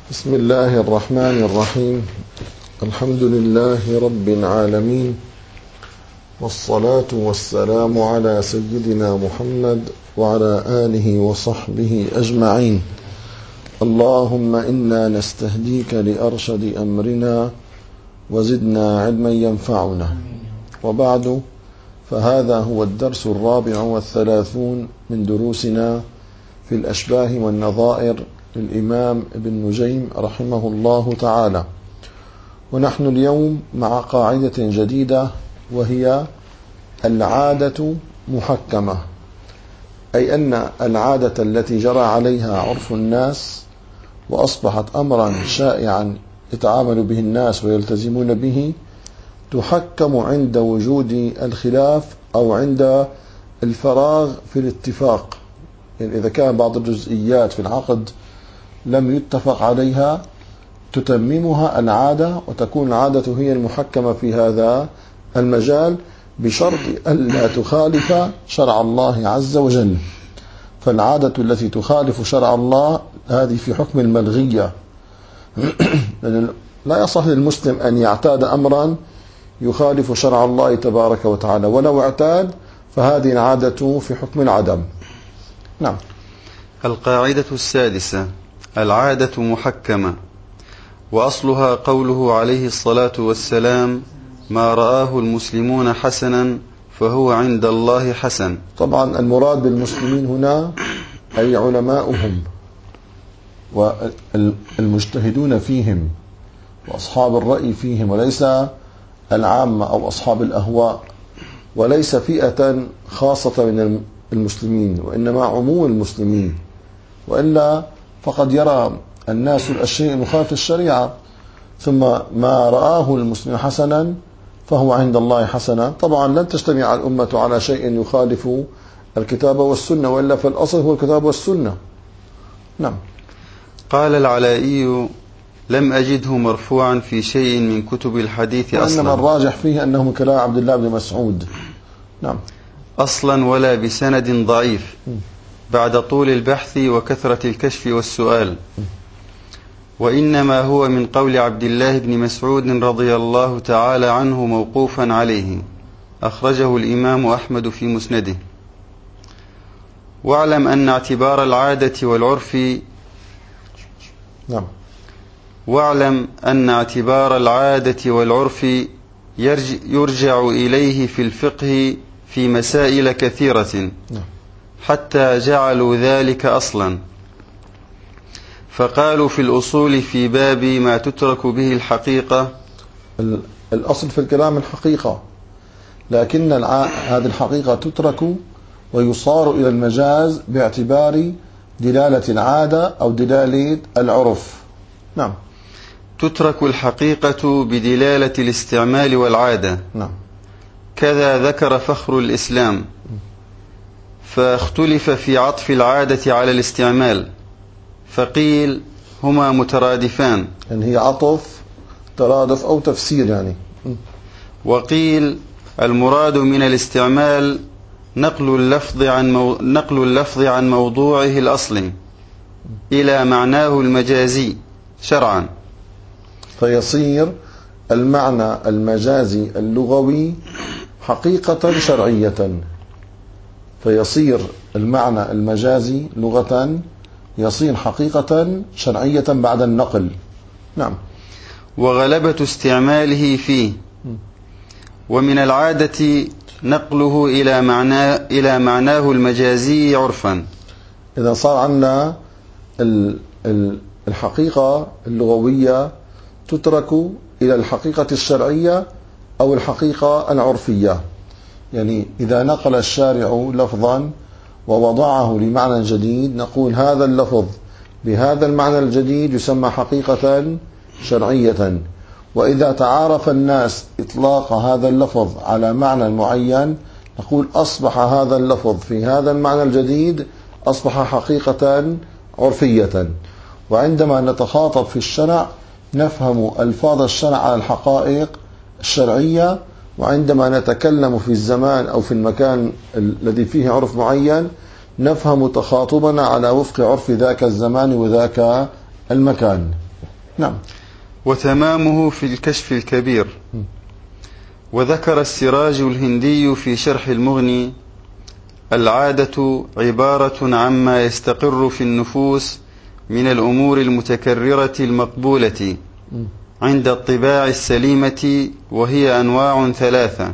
بسم الله الرحمن الرحيم. الحمد لله رب العالمين، والصلاة والسلام على سيدنا محمد وعلى آله وصحبه أجمعين. اللهم إنا نستهديك لأرشد أمرنا وزدنا علما ينفعنا. وبعد، فهذا هو الدرس 34 من دروسنا في الأشباه والنظائر للإمام ابن نجيم رحمه الله تعالى. ونحن اليوم مع قاعدة جديدة، وهي العادة محكمة، أي أن العادة التي جرى عليها عرف الناس وأصبحت أمرا شائعا يتعامل به الناس ويلتزمون به، تحكم عند وجود الخلاف أو عند الفراغ في الاتفاق. يعني إذا كان بعض الجزئيات في العقد لم يتفق عليها، تتممها العادة، وتكون العادة هي المحكمة في هذا المجال، بشرط ألا تخالف شرع الله عز وجل. فالعادة التي تخالف شرع الله هذه في حكم الملغية. لا يصح للمسلم أن يعتاد أمرا يخالف شرع الله تبارك وتعالى، ولو اعتاد فهذه العادة في حكم العدم. نعم. القاعدة السادسة: العادة محكمة، وأصلها قوله عليه الصلاة والسلام: ما رآه المسلمون حسنا فهو عند الله حسن. طبعا المراد بالمسلمين هنا أي علماؤهم والمجتهدون فيهم وأصحاب الرأي فيهم، وليس العامة أو أصحاب الأهواء، وليس فئة خاصة من المسلمين، وإنما عموم المسلمين. وإلا فقد يرى الناس الشيء مخالف الشريعة، ثم ما رآه المسلم حسنا فهو عند الله حسنا. طبعا لن تجتمع الأمة على شيء يخالف الكتاب والسنة، وإلا فالأصل هو الكتاب والسنة. نعم. قال العلائي: لم أجده مرفوعا في شيء من كتب الحديث أصلا، وإنما الراجح فيه أنه من كلام عبد الله بن مسعود. نعم. أصلا ولا بسند ضعيف، بعد طول البحث وكثرة الكشف والسؤال، وإنما هو من قول عبد الله بن مسعود رضي الله تعالى عنه موقوفا عليه، أخرجه الإمام أحمد في مسنده. واعلم أن اعتبار العادة والعرف نعم. واعلم أن اعتبار العادة والعرف يرجع إليه في الفقه في مسائل كثيرة، حتى جعلوا ذلك أصلا. فقالوا في الأصول في باب ما تترك به الحقيقة، الأصل في الكلام الحقيقة، لكن هذه الحقيقة تترك ويصار إلى المجاز باعتبار دلالة العادة أو دلالة العرف. نعم. تترك الحقيقة بدلالة الاستعمال والعادة. نعم. كذا ذكر فخر الإسلام، فاختلف في عطف العادة على الاستعمال، فقيل هما مترادفان، يعني هي عطف ترادف أو تفسير يعني. وقيل المراد من الاستعمال نقل اللفظ عن موضوعه الأصلي إلى معناه المجازي شرعا، فيصير المعنى المجازي اللغوي حقيقة شرعية. فيصير المعنى المجازي لغة يصير حقيقة شرعية بعد النقل. نعم. وغلبة استعماله فيه. ومن العادة نقله إلى معناه المجازي عرفا. إذا صار عندنا الحقيقة اللغوية تترك إلى الحقيقة الشرعية أو الحقيقة العرفية. يعني إذا نقل الشارع لفظا ووضعه لمعنى جديد، نقول هذا اللفظ بهذا المعنى الجديد يسمى حقيقة شرعية. وإذا تعارف الناس إطلاق هذا اللفظ على معنى معين، نقول أصبح هذا اللفظ في هذا المعنى الجديد أصبح حقيقة عرفية. وعندما نتخاطب في الشرع نفهم ألفاظ الشرع على الحقائق الشرعية، وعندما نتكلم في الزمان أو في المكان الذي فيه عرف معين نفهم تخاطبنا على وفق عرف ذاك الزمان وذاك المكان. نعم. وتمامه في الكشف الكبير. وذكر السراج الهندي في شرح المغني: العادة عبارة عما يستقر في النفوس من الأمور المتكررة المقبولة عند الطباع السليمة، وهي أنواع ثلاثة: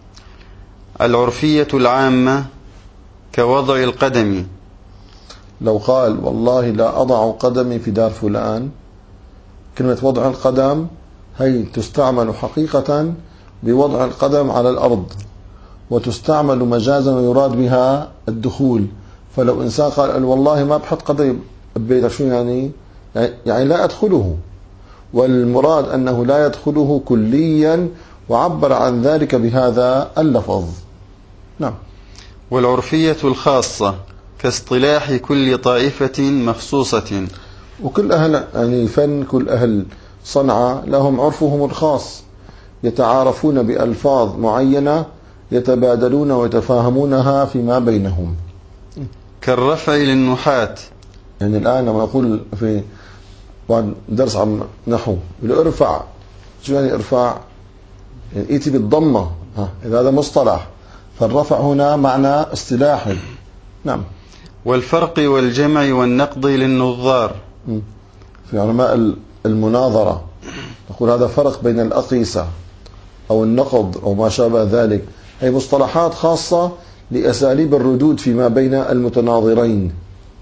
العرفية العامة كوضع القدم. لو قال والله لا أضع قدمي في دار فلان، كلمة وضع القدم هي تستعمل حقيقة بوضع القدم على الأرض، وتستعمل مجازا ويراد بها الدخول. فلو إنسان قال والله ما بحط قدمي ببيتك، شو يعني؟ يعني لا أدخله، والمراد أنه لا يدخله كليا، وعبر عن ذلك بهذا اللفظ. نعم. والعرفية الخاصة كاصطلاح كل طائفة مخصوصة. وكل أهل يعني فن، كل أهل صنعاء لهم عرفهم الخاص، يتعارفون بألفاظ معينة يتبادلون ويتفاهمونها فيما بينهم. كالرفع للنحاة. يعني الآن لما نقول في بعد درس عن نحو ارفع، شو يعني ارفع؟ يعني ائتي بالضمة، هذا مصطلح، فالرفع هنا معنى اصطلاحي. نعم. والفرق والجمع والنقض للنظار. في علماء المناظرة نقول هذا فرق بين الأقيسة أو النقض أو ما شابه ذلك، هي مصطلحات خاصة لأساليب الردود فيما بين المتناظرين.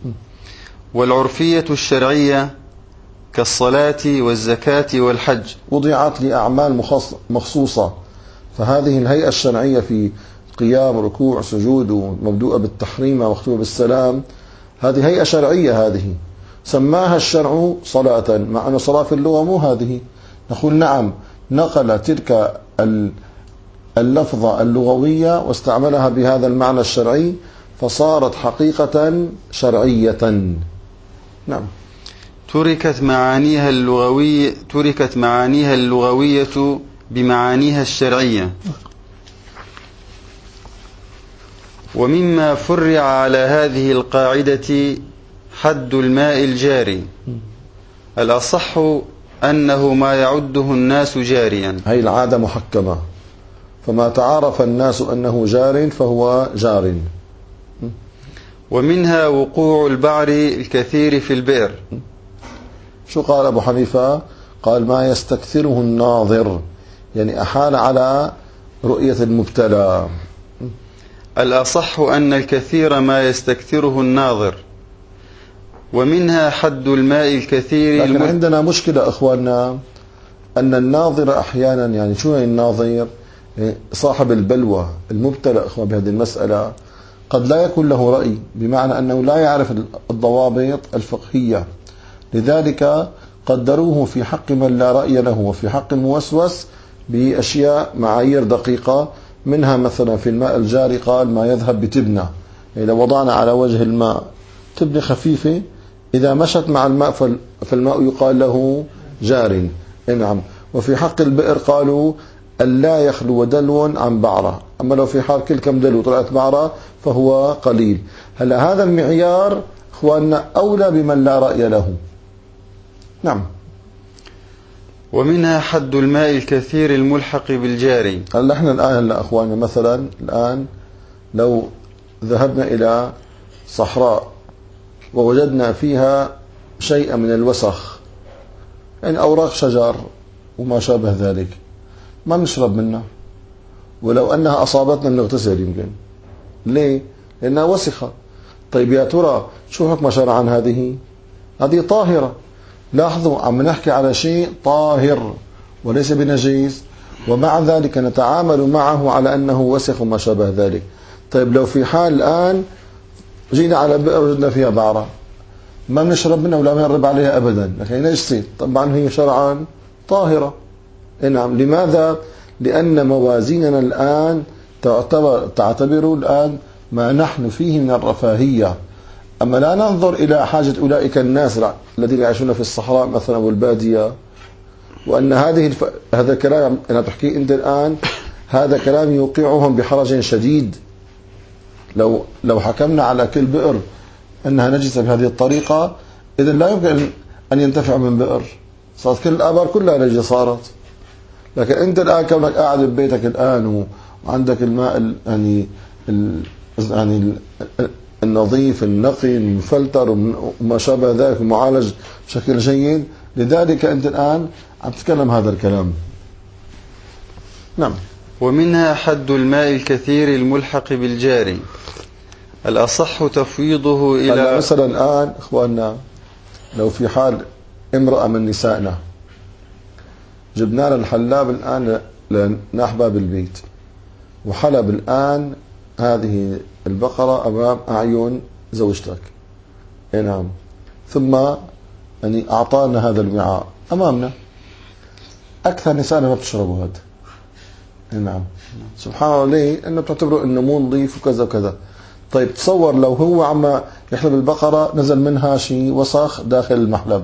والعرفية الشرعية كالصلاة والزكاة والحج، وضعت لأعمال مخصوصة، فهذه الهيئة الشرعية في قيام ركوع سجود مبدوءة بالتحريم ومختومة بالسلام، هذه هيئة شرعية، هذه سماها الشرع صلاة، مع أن صلاة في اللغة مو هذه. نقول نعم، نقل تلك اللفظة اللغوية واستعملها بهذا المعنى الشرعي، فصارت حقيقة شرعية. نعم. تركت معانيها اللغوية بمعانيها الشرعية. ومما فرع على هذه القاعدة حد الماء الجاري. الأصح أنه ما يعده الناس جاريا. هي العادة محكمة، فما تعارف الناس أنه جار فهو جار. ومنها وقوع البعر الكثير في البئر. شو قال أبو حنيفة؟ قال ما يستكثره الناظر، يعني أحال على رؤية المبتلى. الأصح أن الكثير ما يستكثره الناظر. ومنها حد الماء الكثير. لكن عندنا مشكلة أخواننا، أن الناظر أحيانا، يعني شو يعني الناظر؟ صاحب البلوى المبتلى أخوان بهذه المسألة قد لا يكون له رأي، بمعنى أنه لا يعرف الضوابط الفقهية، لذلك قدروه في حق من لا رأي له وفي حق الموسوس بأشياء معايير دقيقة. منها مثلا في الماء الجاري قال ما يذهب بتبنة، إذا وضعنا على وجه الماء تبنة خفيفة إذا مشت مع الماء فالماء يقال له جار. نعم. وفي حق البئر قالوا ألا يخلو دلو عن بعرة، أما لو في حال كل كم دلو طلعت بعرة فهو قليل. هلا هذا المعيار أخواننا أولى بمن لا رأي له. نعم. ومنها حد الماء الكثير الملحق بالجاري. هلا احنا الآن أخواننا مثلا الآن لو ذهبنا إلى صحراء ووجدنا فيها شيء من الوسخ، يعني أوراق شجر وما شابه ذلك، ما بنشرب منها، ولو أنها أصابتنا بنغتسل يمكن. ليه؟ لأنها وسخة. طيب يا ترى شو حكم شرعا هذه طاهرة. لاحظوا عم نحكي على شيء طاهر وليس بنجيس، ومع ذلك نتعامل معه على أنه وسخ وما شابه ذلك. طيب لو في حال الآن جينا على بئر وجدنا فيها بعرة، ما بنشرب منها ولا بنقرب عليها أبدا، لكن نجسة، طبعا هي شرعا طاهرة. نعم. لماذا؟ لأن موازيننا الآن تعتبر الآن ما نحن فيه من الرفاهية، أما لا ننظر إلى حاجة أولئك الناس الذين يعيشون في الصحراء مثلا والبادية، وأن هذا الكلام أنا تحكي أنت الآن، هذا كلام يوقعهم بحرج شديد. لو حكمنا على كل بئر أنها نجسة بهذه الطريقة، إذن لا يمكن أن ينتفع من بئر، صارت كل الآبار كلها نجسة صارت. لكن أنت الآن كونك قاعد ببيتك الآن وعندك الماء يعني النظيف النقي المفلتر وما شابه ذلك معالج بشكل جيد، لذلك أنت الآن عم تتكلم هذا الكلام. نعم. ومنها حد الماء الكثير الملحق بالجاري، الأصح تفويضه إلى مثلا الآن إخواننا، لو في حال امرأة من نسائنا جبنا لها الحلاب الآن لنحبها بالبيت، وحلب الآن هذه البقرة أمام أعين زوجتك، نعم، ثم يعني أعطانا هذا الوعاء أمامنا، أكثر نسائنا ما بتشربوا هذا، نعم، سبحان الله. ليه؟ إنه بتعتبروا إنه مو نظيف وكذا وكذا. طيب تصور لو هو عم يحلب البقرة نزل منها شيء وسخ داخل المحلب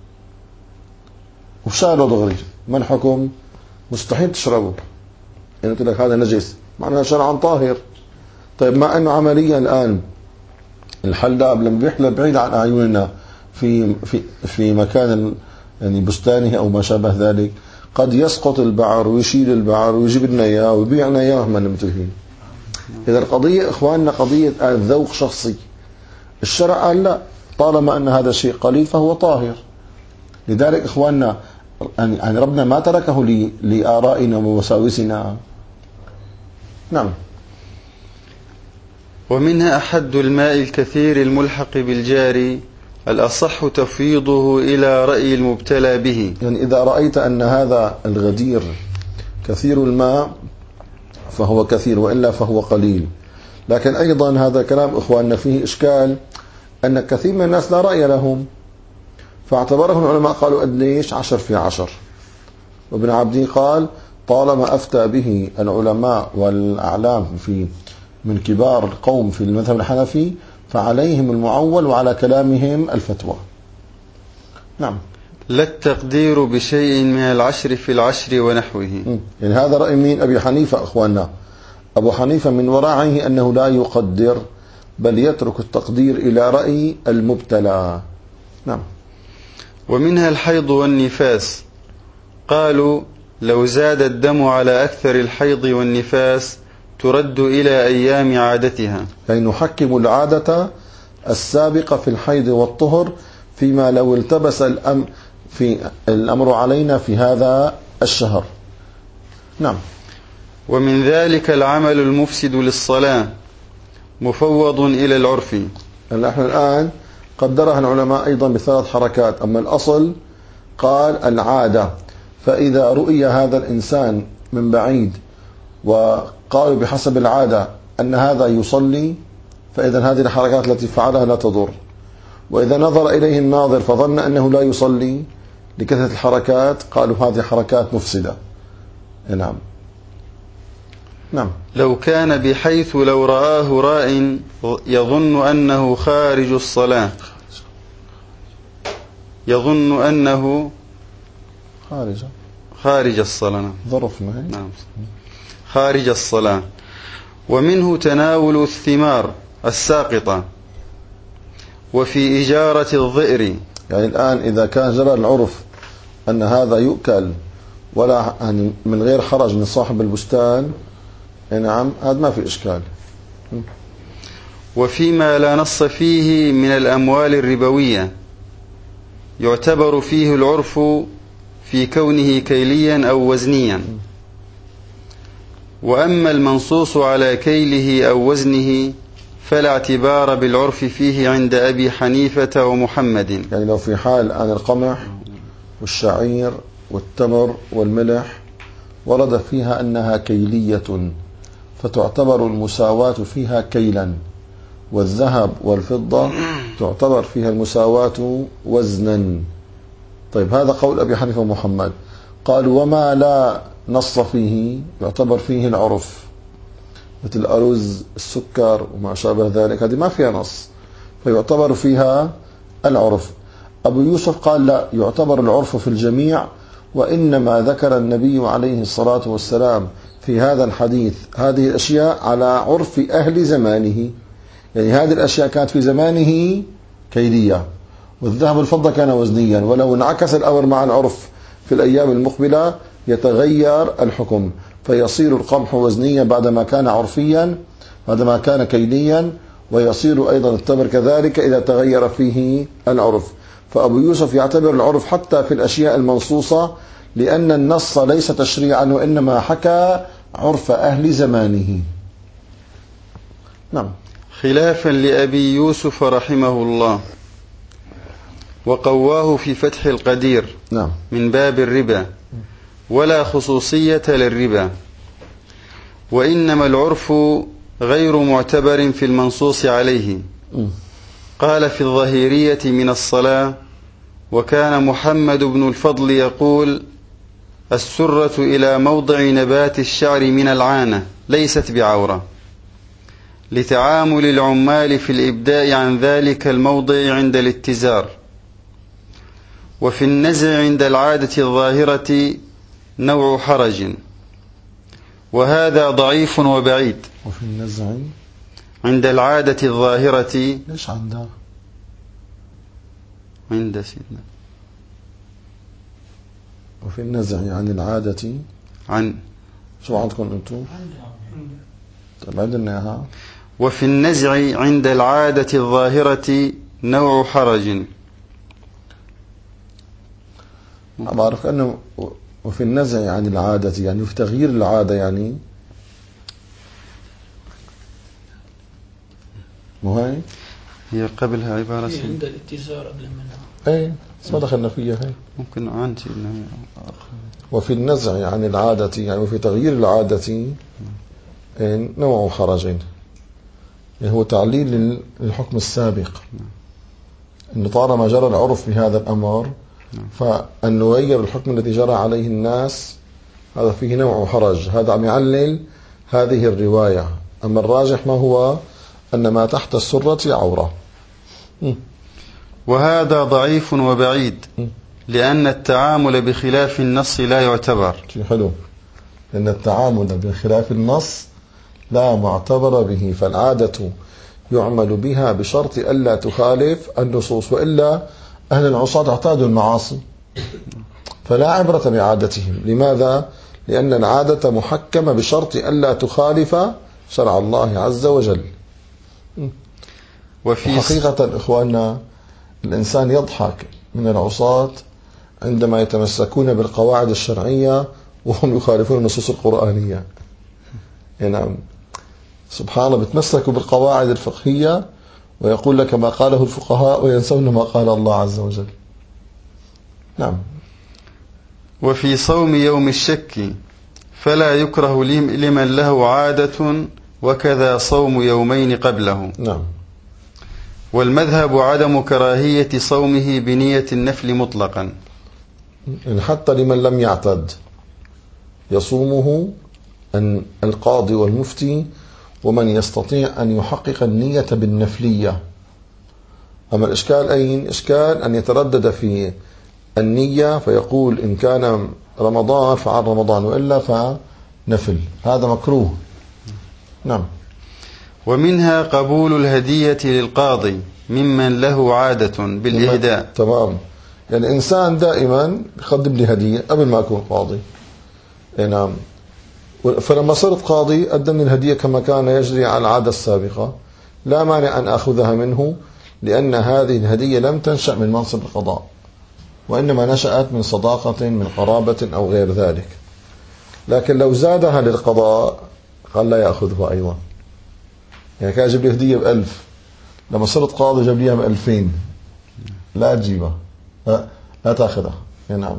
وشاله دغري، ما الحكم؟ مستحيل تشربه، يعني قلت لك هذا نجس، معناها شرعا طاهر. طيب مع انه عمليا الان الحلاب لما بيحلب بعيد عن اعيننا في مكان يعني بستانه او ما شابه ذلك، قد يسقط البعر ويشيل البعر ويجيب لنا اياه ويبيع لنا اياه ما منتهين. اذا القضيه اخواننا قضيه ذوق شخصي. الشرع قال لا، طالما ان هذا شيء قليل فهو طاهر. لذلك اخواننا يعني ربنا ما تركه لآرائنا ووساوسنا. نعم. ومنها حد الماء الكثير الملحق بالجاري، الأصح تفويضه إلى رأي المبتلى به. يعني إذا رأيت أن هذا الغدير كثير الماء فهو كثير، وإلا فهو قليل. لكن أيضا هذا كلام إخواننا فيه إشكال، أن كثير من الناس لا رأي لهم، فاعتبره العلماء قالوا قديش 10 في 10. وابن عبدين قال طالما أفتى به العلماء والأعلام من كبار القوم في المذهب الحنفي فعليهم المعول وعلى كلامهم الفتوى. نعم. لا التقدير بشيء من 10 في 10 ونحوه. يعني هذا رأي مين؟ أبي حنيفة أخواننا. أبو حنيفة من ورعه أنه لا يقدر، بل يترك التقدير إلى رأي المبتلى. نعم. ومنها الحيض والنفاس، قالوا لو زاد الدم على أكثر الحيض والنفاس ترد إلى أيام عادتها، يعني نحكم العادة السابقة في الحيض والطهر فيما لو التبس الأمر علينا في هذا الشهر. نعم. ومن ذلك العمل المفسد للصلاة مفوض إلى العرف. نحن الآن قدرها العلماء أيضا ب3 حركات. أما الأصل قال العادة، فإذا رؤي هذا الإنسان من بعيد وقالوا بحسب العادة أن هذا يصلي، فإذا هذه الحركات التي فعلها لا تضر. وإذا نظر إليه الناظر فظن أنه لا يصلي لكثرة الحركات، قالوا هذه حركات مفسدة. نعم. نعم. لو كان بحيث لو رآه راء يظن أنه خارج الصلاة، يظن أنه خارج الصلاة، ظرف ما هي؟ نعم، خارج الصلاة. ومنه تناول الثمار الساقطة، وفي إجارة الظئر. يعني الآن إذا كان جرى العرف أن هذا يؤكل ولا يعني من غير حرج من صاحب البستان، نعم، هذا ما في إشكال. وفيما لا نص فيه من الأموال الربوية يعتبر فيه العرف في كونه كيليا أو وزنيا. وأما المنصوص على كيله أو وزنه فلا اعتبار بالعرف فيه عند أبي حنيفة ومحمد. يعني لو في حال الآن القمح والشعير والتمر والملح ورد فيها أنها كيلية، فتعتبر المساواة فيها كيلا، والذهب والفضة تعتبر فيها المساواة وزنا. طيب هذا قول أبي حنيفة ومحمد. قالوا وما لا نص فيه يعتبر فيه العرف، مثل الأرز السكر وما شابه ذلك، هذه ما فيها نص فيعتبر فيها العرف. أبو يوسف قال لا، يعتبر العرف في الجميع، وإنما ذكر النبي عليه الصلاة والسلام في هذا الحديث هذه الأشياء على عرف أهل زمانه. يعني هذه الأشياء كانت في زمانه كيلية، والذهب والفضة كان وزنيا، ولو انعكس الأمر مع العرف في الأيام المقبلة يتغير الحكم، فيصير القمح وزنيا بعدما كان عرفيا، بعدما كان كيليا، ويصير أيضا التمر كذلك إذا تغير فيه العرف. فأبو يوسف يعتبر العرف حتى في الأشياء المنصوصة، لأن النص ليس تشريعا وإنما حكى عرف أهل زمانه. نعم. خلافا لأبي يوسف رحمه الله، وقواه في فتح القدير نعم. من باب الربا، ولا خصوصية للربا، وإنما العرف غير معتبر في المنصوص عليه. قال في الظهيرية من الصلاة: وكان محمد بن الفضل يقول: السرة إلى موضع نبات الشعر من العانة ليست بعورة، لتعامل العمال في الإبداء عن ذلك الموضع عند الاتزار. وفي النزع عند العادة الظاهرة نوع حرج، وهذا ضعيف وبعيد. وفي النزع عند العادة الظاهرة، ليش عندها؟ عند سيدنا. وفي النزع عن العادة، عن شو عندكم انتم؟ طيب عندنا اياها. وفي النزع عند العادة الظاهرة نوع حرج. بعرف أنه وفي النزع عن العادة يعني في تغيير العادة، يعني مو هي قبلها عبارة عند الاتزار قبل منها. اي بس ما دخلنا فيها هي. ممكن عن سيدنا. وفي النزع عن العادة يعني وفي تغيير العادة نوع حرج، يعني هو تعليل للحكم السابق، أنه طالما جرى العرف بهذا الأمر فأن نغير الحكم الذي جرى عليه الناس هذا فيه نوع حرج. هذا عم يعلل هذه الرواية. أما الراجح ما هو أن ما تحت السرة عورة. وهذا ضعيف وبعيد، لأن التعامل بخلاف النص لا يعتبر. حلو، لأن التعامل بخلاف النص لا معتبر به، فالعادة يعمل بها بشرط ألا تخالف النصوص، وإلا أهل العصاة اعتادوا المعاصي فلا عبرة بعادتهم. لماذا؟ لأن العادة محكمة بشرط ألا تخالف شرع الله عز وجل. وحقيقة إخواننا الإنسان يضحك من العصاة عندما يتمسكون بالقواعد الشرعية وهم يخالفون النصوص القرآنية. نعم، سبحان الله، بتمسكوا بالقواعد الفقهية ويقول لك ما قاله الفقهاء وينسون ما قال الله عز وجل. نعم. وفي صوم يوم الشك فلا يكره لمن له عادة، وكذا صوم يومين قبله. نعم. والمذهب عدم كراهية صومه بنية النفل مطلقا، حتى لمن لم يعتد يصومه أن القاضي والمفتي ومن يستطيع أن يحقق النية بالنفلية. أما الإشكال أين؟ إشكال أن يتردد في النية فيقول إن كان رمضان فعل رمضان وإلا فنفل، هذا مكروه. نعم. ومنها قبول الهدية للقاضي ممن له عادة بالإهداء. تمام، يعني إنسان دائما يقدم لي هدية قبل ما أكون قاضي. نعم. فلما صرت قاضي قدم لي الهدية كما كان يجري على العادة السابقة، لا مانع أن أخذها منه، لأن هذه الهدية لم تنشأ من منصب القضاء، وإنما نشأت من صداقة من قرابة أو غير ذلك. لكن لو زادها للقضاء قال لا يأخذها أيضا. يعني كان يجيب لي هدية ب1000، لما صرت قاضي جاب ليها ب2000، لا تجيبها، لا تأخذها. نعم.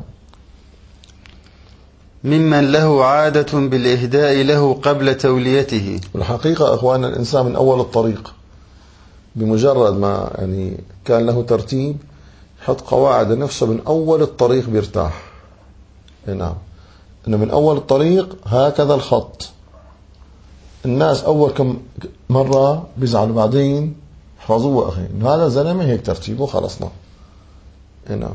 ممن له عادة بالإهداء له قبل توليته. والحقيقة أخواننا الإنسان من أول الطريق بمجرد ما يعني كان له ترتيب يحط قواعد نفسه من أول الطريق بيرتاح. نعم، إنه من أول الطريق هكذا الخط. الناس أول كم مرة بيزعلوا، بعدين حفظوه أخي إنه هذا زلمة هيك ترتيبه خلصنا. نعم.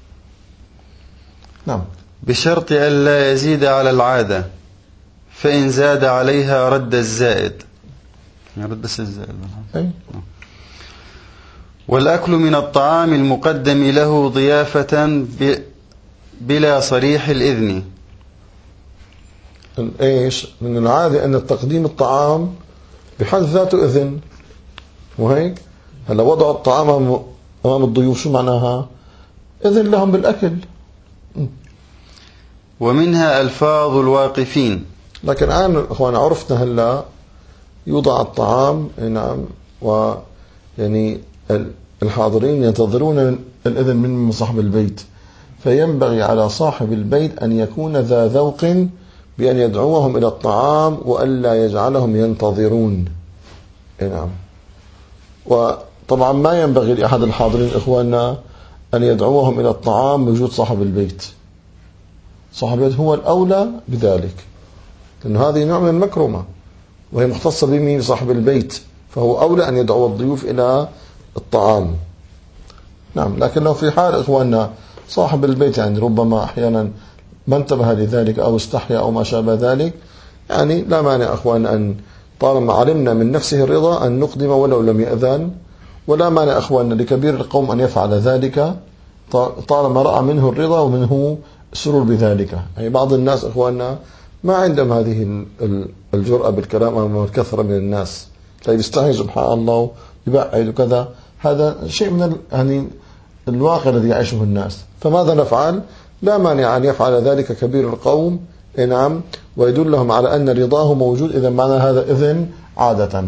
نعم. بشرط أن لا يزيد على العادة، فإن زاد عليها رد الزائد. رد الزائد. والأكل من الطعام المقدم له ضيافة بلا صريح الإذن. إيش؟ من العادة أن تقديم الطعام بحد ذاته إذن، وهيك هلا وضع الطعام أمام الضيوف شو معناها؟ إذن لهم بالأكل. ومنها ألفاظ الواقفين. لكن الآن أخوان عرفنا هلا يوضع الطعام، نعم، ويعني الحاضرين ينتظرون الإذن من صاحب البيت، فينبغي على صاحب البيت أن يكون ذا ذوق بأن يدعوهم إلى الطعام وألا يجعلهم ينتظرون. نعم. وطبعا ما ينبغي لأحد الحاضرين إخواننا أن يدعوهم إلى الطعام بوجود صاحب البيت. صاحب البيت هو الأولى بذلك، لأنه هذه نوع من المكرمة وهي مختصة بمين؟ بصاحب البيت، فهو أولى أن يدعو الضيوف إلى الطعام. نعم. لكن لو في حال إخواننا صاحب البيت يعني ربما أحيانا ما انتبه لذلك أو استحيا أو ما شابه ذلك، يعني لا مانع أخواننا أن طالما علمنا من نفسه الرضا أن نقدم ولو لم يأذن، ولا مانع أخواننا لكبير القوم أن يفعل ذلك طالما رأى منه الرضا ومنه السرور بذلك. يعني بعض الناس إخواننا ما عندهم هذه الجرأة بالكلام أمام الكثرة من الناس، لا يستحي سبحان الله يبعد وكذا، هذا شيء من يعني الواقع الذي يعيشه الناس. فماذا نفعل؟ لا مانع أن يفعل ذلك كبير القوم، نعم، ويدلهم على أن رضاه موجود، إذا معنى هذا إذن عادة.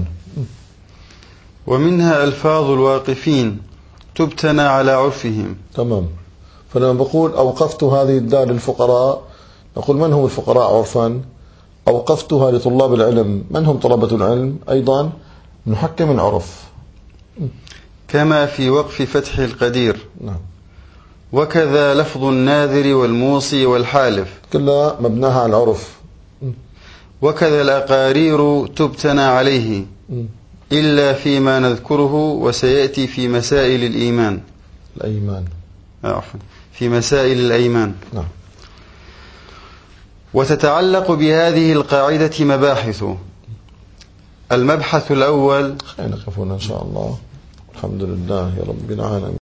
ومنها ألفاظ الواقفين تبتنى على عرفهم. تمام. فلما بقول أوقفت هذه الدار للفقراء، نقول من هم الفقراء عرفا؟ أوقفتها لطلاب العلم، من هم طلبة العلم؟ أيضا نحكم العرف. كما في وقف فتح القدير. نعم. وكذا لفظ الناذر والموصي والحالف كلها مبناها على العرف. وكذا الأقارير تبتنى عليه إلا فيما نذكره وسيأتي في مسائل الإيمان. الأيمان. عفوا، في مسائل الأيمان. نعم. وتتعلق بهذه القاعدة مباحث. المبحث الأول. خلينا نقف هنا إن شاء الله. الحمد لله رب العالمين.